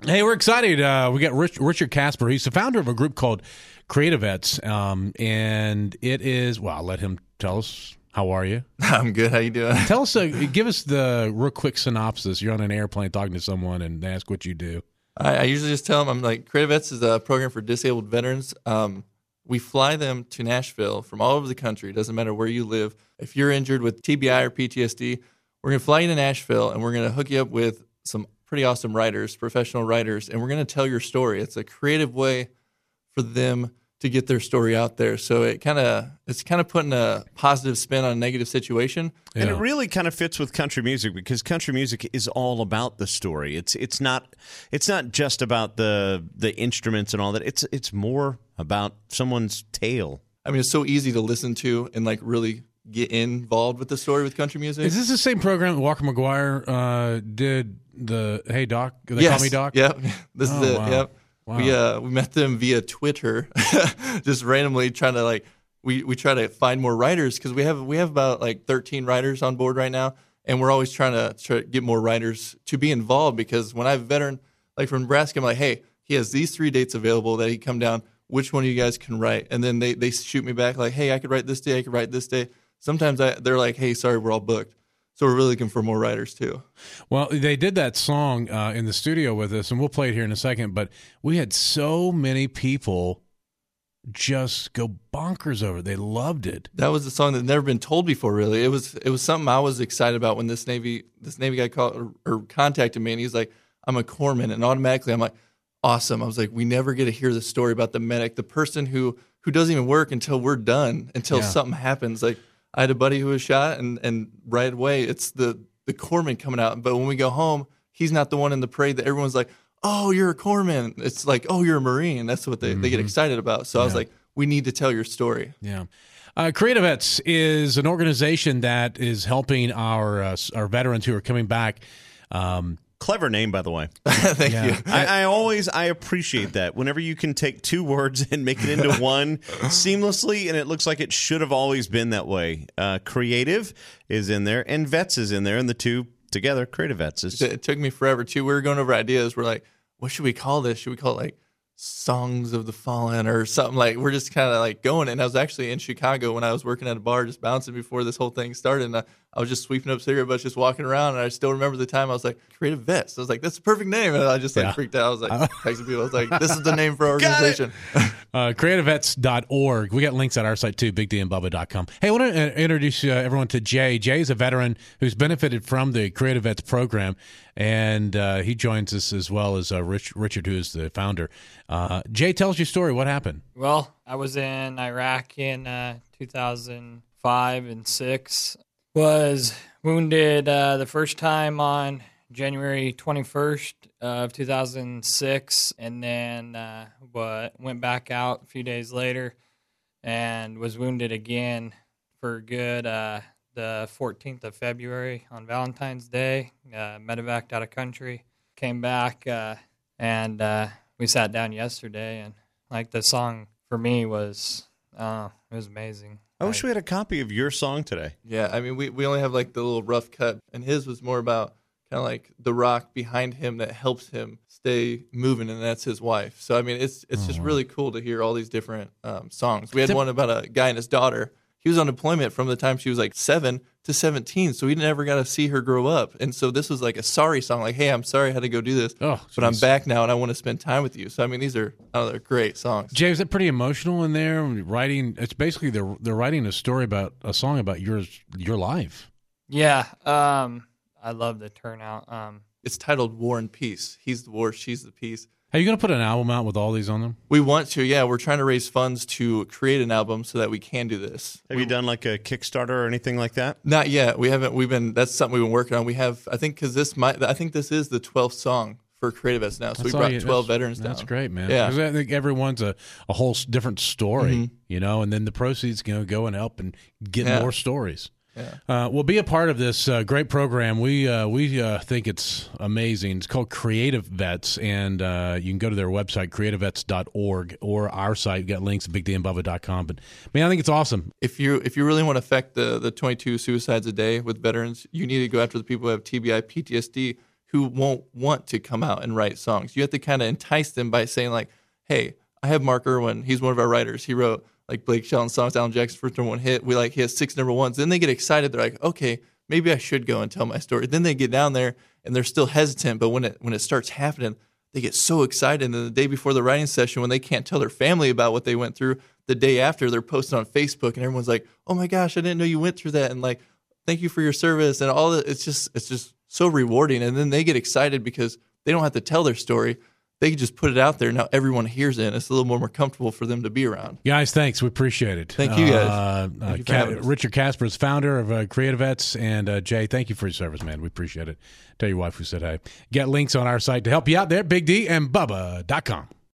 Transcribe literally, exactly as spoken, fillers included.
Hey, we're excited. Uh, we got Rich, Richard Casper. He's the founder of a group called Creative Vets, um, and it is, well, I'll let him tell us. How are you? I'm good. How you doing? Tell us, uh, give us the real quick synopsis. You're on an airplane talking to someone and they ask what you do. I, I usually just tell them, I'm like, Creative Vets is a program for disabled veterans. Um, we fly them to Nashville from all over the country. It doesn't matter where you live. If you're injured with T B I or P T S D, we're going to fly you to Nashville and we're going to hook you up with some pretty awesome writers, professional writers, and we're going to tell your story. It's a creative way for them to get their story out there. So it kind of it's kind of putting a positive spin on a negative situation. Yeah. And it really kind of fits with country music because country music is all about the story. It's it's not it's not just about the the instruments and all that. It's it's more about someone's tale. I mean, it's so easy to listen to and like really get involved with the story with country music. Is this the same program that Walker McGuire uh, did the Hey Doc? They yes. call me Doc? Yep. This oh, is it. Wow. Yep. Wow. We uh we met them via Twitter, just randomly trying to like we, we try to find more writers because we have we have about like thirteen writers on board right now, and we're always trying to try to get more writers to be involved because when I have a veteran like from Nebraska, I'm like, hey, he has these three dates available that he come down. Which one of you guys can write? And then they they shoot me back like, hey, I could write this day, I could write this day. Sometimes I, they're like, hey, sorry, we're all booked. So we're really looking for more writers, too. Well, they did that song uh, in the studio with us, and we'll play it here in a second, but we had so many people just go bonkers over it. They loved it. That was a song that's never been told before, really. It was it was something I was excited about when this Navy this Navy guy called or, or contacted me, and he's like, I'm a corpsman, and automatically I'm like, awesome. I was like, we never get to hear the story about the medic, the person who, who doesn't even work until we're done, until yeah. something happens. Like, I had a buddy who was shot, and, and right away, it's the, the corpsman coming out. But when we go home, he's not the one in the parade that everyone's like, oh, you're a corpsman. It's like, oh, you're a Marine. That's what they, mm-hmm. they get excited about. So yeah. I was like, we need to tell your story. Yeah. Uh, Creative Vets is an organization that is helping our uh, our veterans who are coming back. Um, Clever name, by the way. Thank yeah. you. I, I always I appreciate that. Whenever you can take two words and make it into one seamlessly, and it looks like it should have always been that way. Uh, creative is in there, and Vets is in there, and the two together, Creative Vets. Is... It took me forever, too. We were going over ideas. We're like, what should we call this? Should we call it, like, Songs of the Fallen or something? Like, we're just kind of, like, going. And I was actually in Chicago when I was working at a bar just bouncing before this whole thing started, and I, I was just sweeping up cigarette butts, just walking around, and I still remember the time I was like, Creative Vets. I was like, that's a perfect name. And I just, like, yeah. freaked out. I was like, texting people. I was like, this is the name for our organization. uh, creative vets dot org. We got links at our site, too, big d and bubba dot com. Hey, I want to introduce uh, everyone to Jay. Jay is a veteran who's benefited from the Creative Vets program, and uh, he joins us as well as uh, Rich, Richard, who is the founder. Uh, Jay, tell us your story. What happened? Well, I was in Iraq in uh, two thousand five and six. Was wounded uh, the first time on January twenty-first of two thousand six, and then uh, but went back out a few days later and was wounded again for good uh, the fourteenth of February on Valentine's Day. Uh, medevaced out of country, came back, uh, and uh, we sat down yesterday, and like the song for me was, uh, it was amazing. I wish we had a copy of your song today. Yeah, I mean, we, we only have like the little rough cut, and his was more about kind of like the rock behind him that helps him stay moving, and that's his wife. So, I mean, it's it's oh, just wow. really cool to hear all these different um, songs. We had one about a guy and his daughter. He was on deployment from the time she was like seven to seventeen, so we never got to see her grow up. And so this was like a sorry song, like, hey, I'm sorry I had to go do this, oh, but I'm back now and I want to spend time with you. So, I mean, these are, oh, they're great songs. Jay, is that pretty emotional in there? Writing, it's basically they're they're writing a story about a song about yours, your life. Yeah, um, I love the turnout. Um, it's titled War and Peace. He's the war, she's the peace. Are you going to put an album out with all these on them? We want to, yeah. We're trying to raise funds to create an album so that we can do this. Have we, you done like a Kickstarter or anything like that? Not yet. We haven't. We've been. That's something we've been working on. We have. I think because this might. I think this is the twelfth song for Creative Vets now. So that's we brought you, twelve veterans down. That's great, man. Yeah, because I think everyone's a, a whole different story, mm-hmm. you know, and then the proceeds can go and help and get yeah. more stories. Yeah. Uh, we'll be a part of this uh, great program. We uh, we uh, think it's amazing. It's called Creative Vets, and uh, you can go to their website, creative vets dot org, or our site. We've got links at big d and bubba dot com. But, man, I think it's awesome. If you if you really want to affect the, the twenty-two suicides a day with veterans, you need to go after the people who have T B I, P T S D, who won't want to come out and write songs. You have to kind of entice them by saying like, hey, I have Mark Irwin. He's one of our writers. He wrote like Blake Shelton songs, Alan Jackson's first number one hit. We like, he has six number ones. Then they get excited. They're like, okay, maybe I should go and tell my story. Then they get down there and they're still hesitant. But when it, when it starts happening, they get so excited. And the day before the writing session, when they can't tell their family about what they went through, the day after they're posting on Facebook and everyone's like, oh my gosh, I didn't know you went through that. And like, thank you for your service and all that. It's just, it's just so rewarding. And then they get excited because they don't have to tell their story. They can just put it out there. Now everyone hears it. And it's a little more, more comfortable for them to be around. Guys, thanks. We appreciate it. Thank you, guys. Uh, Thank uh, you for Ca- having us. Richard Casper is founder of uh, Creative Vets. And uh, Jay, thank you for your service, man. We appreciate it. Tell your wife who said hey. Get links on our site to help you out there, big D and Bubba dot com.